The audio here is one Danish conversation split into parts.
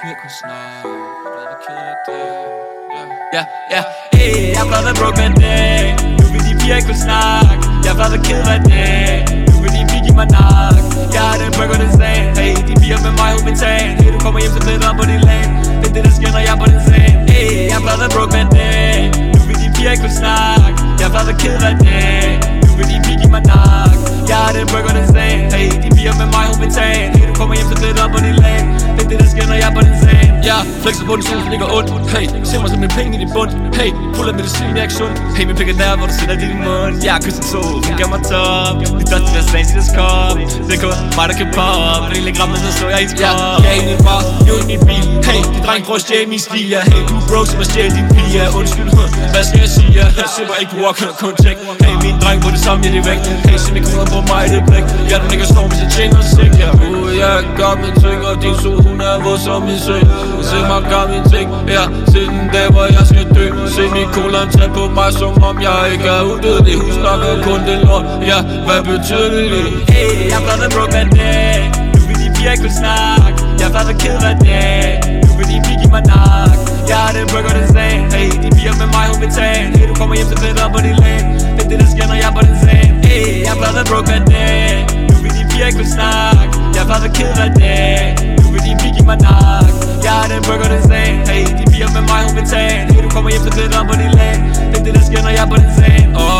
piger kun snakke. Jeg er ked af det. Ja, hey, jeg er blevet broke hver dag. Nu vil de piger kun snakke. Jeg er blevet ked af det. Nu vil de piger give mig nak. Jeg har den burger, den sag. Hey, de piger med mig, hun vil tage. Hey, du kommer hjem til bedre på din land. Det er det, der sker, når jeg er på den sag. Hey, jeg er blevet broke hver dag. Nu vil de piger kun snakke. Jeg er blevet ked af det. Nu vil de piger give mig nak. Jeg har den burger, den sag. Hey, de piger med mig, hun vil tage. Hey, du kommer hjem til bedre på din land. Det er det, der sker, når jeg er på den sag. Jeg flexer på den sol, som ligger ondt. Hey, se mig som en penge i din bund. Hey, fuld af medicin, jeg er ikke sund. Hey, min pik er der, hvor du sætter dit i mund. Jeg har kysset sol, hun gav mig top. De dørste der slags i deres kop. Det er kun mig, der kan pop. Det er lidt grammet, så slår jeg i skop. Jeg er i min bar, jeg er i min bil. Hey, de dreng prøver at stjæle min stil. Hey, du er broke, som at stjæle din pige. Undskyld, hvad skal jeg sige? Jeg simmer ikke walk, kun check. Hey, min dreng på det samme, jeg er væk. Hey, se min kunder på mig, det er blæk. Jeg er den ikke står, hvis jeg tjener sig. Jeg gør min ting, og din sol, hun er vores som min søn. Se mig gør min ting, ja, se den dag, hvor jeg skal dø. Se min kolon tage på mig, som om jeg ikke er udødelig. Hun snakker kun det lort, ja, hvad betyder det lige? Hey, jeg er blevet broke hver dag. Nu vil de piger ikke snakke. Jeg er blevet ked af det. Nu vil de piger give mig nak. Jeg har den burger, den sag. Hey, de piger med mig, hun vil tage. Hey, du kommer hjem til bedre på din land. Det er det, der sker, når jeg er på den sag. Hey, jeg er blevet broke hver dag. Nu vil de piger ikke snakke. Jeg er blevet ked af det. Nu vil de piger give mig nak. Jeg har den burger, den sag. Hey, de piger med mig, hun vil tage. Hey, du kommer hjem til bedre på din land. Det er det, der sker, når jeg er på den sag.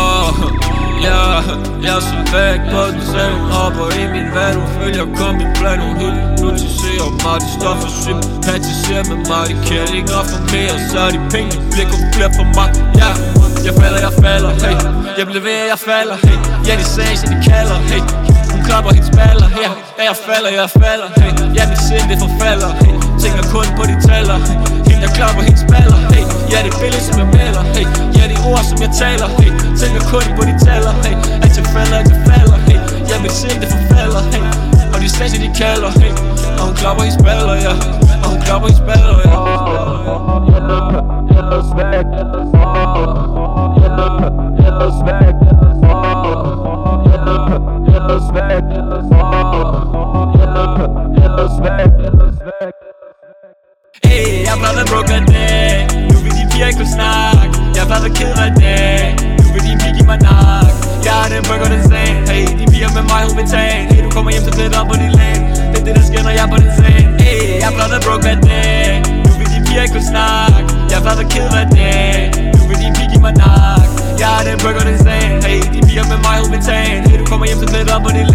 Jeg er så væk på den sag. Hun hopper i min vand. Hun følger kun min plan. Hun hypnotiserer mig. De står for sympatiserer med mig. De kan ikke ofre mere. Så er de penge, de bliver kun flere for mig. Ja, jeg falder, hey. Jeg bliver ved, jeg falder, hey. Ja, de sagde, de kalder, hey. Hun klapper hendes baller, ja. Jeg falder, hey. Ja, mit sind, det forfalder, hey. Tænker kun på de taler, hey. Hende, jeg klapper hendes baller, hey. Ja, det billede, som jeg maler, hey. Ja, de ord, som jeg taler, hey. Tænker kun på de taler, hey. At jeg falder, hey. Ja, mit sind, det forfalder, hey. Og de sagde, de kalder, hey. Og hun klapper hendes baller, ja. Og hun klapper hendes baller, ja. Hey, jeg er blevet broke hver dag. Nu vil de piger ikke snakke. Jeg er blevet ked af det. Nu vil de piger give mig nak. Jeg har den burger, den sag. Hey, de piger med mig, hun vil tage. Hey, du kommer hjem til bedre på din land. Det er det, der sker, når jeg er på den sag. Hey, jeg er blevet broke hver dag. Nu vil de piger ikke snakke. Jeg er blevet ked af det. Nu vil de piger give mig nak. Jeg har den burger, den sag. Hey, de piger med mig, hun vil tage. Hey, du kommer hjem til bedre på din land.